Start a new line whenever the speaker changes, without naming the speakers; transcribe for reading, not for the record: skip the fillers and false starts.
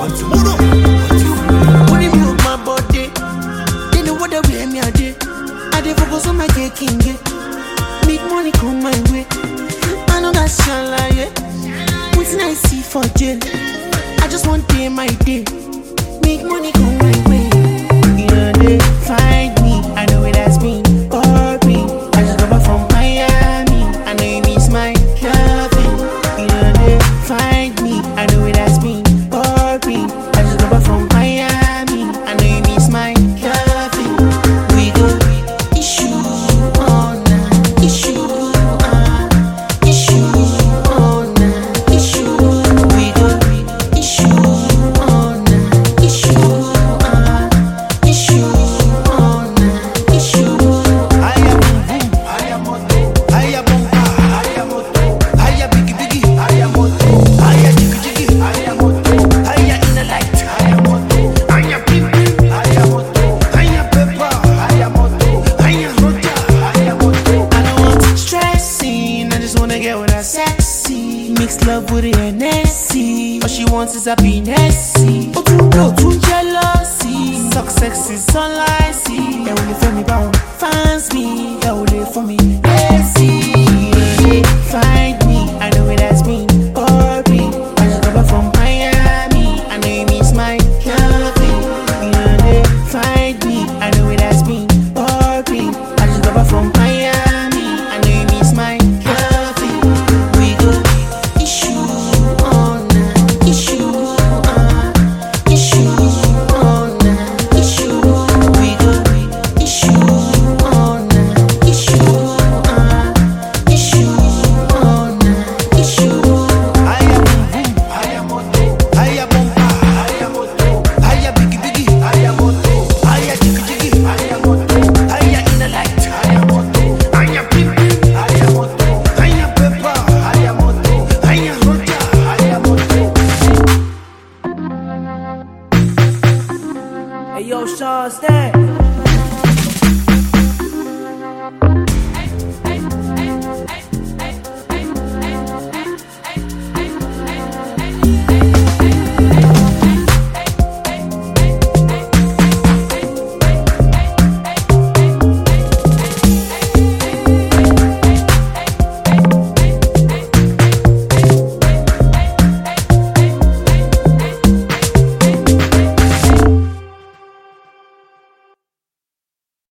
When you move my body, they know what they wear me a day. I dey focus on my taking it. Make money come my way. I know that's your lie. What's nice see for jail? I just want day my day. Make money come my way. You know they find me. I know it has been me. I just got back from Miami. I know you miss my loving. You know they find me. I know it has been me. I just got back from Miami. I know you miss my loving. We go issue on issue on issue. We go issue on issue on issue. I am moto, I am bomba, I am moto, I am biggie biggie, I am moto, I am jiggy jiggy, I am moto, I am in the light, I am moto, I am pim pim, I am moto, I am pepper, I am moto, I am roja, I am moto. I don't want stressing, I just wanna get with her sexy. Mix love with the NSC. All she wants is happiness. Oh, too jealousy. Success is all I see. They only for me bound, fans me. They only for me, lazy. They find me. I know it has been boring. I just got back from Miami. I know you miss my loving. You know they find me. I know it has been boring. I just got back from Miami. I know you miss my loving. We go issue on issue on issue. We go issue on issue on issue. I am boom, I am moto, I am bomba, I am moto, I am biggie biggie, I am moto, I am jiggy jiggy, I am moto, I am in the light, I am moto, I am pim pim, I am moto, I am pepper, I am moto, I am roja, I am moto.
Hey yo, Sean, stand.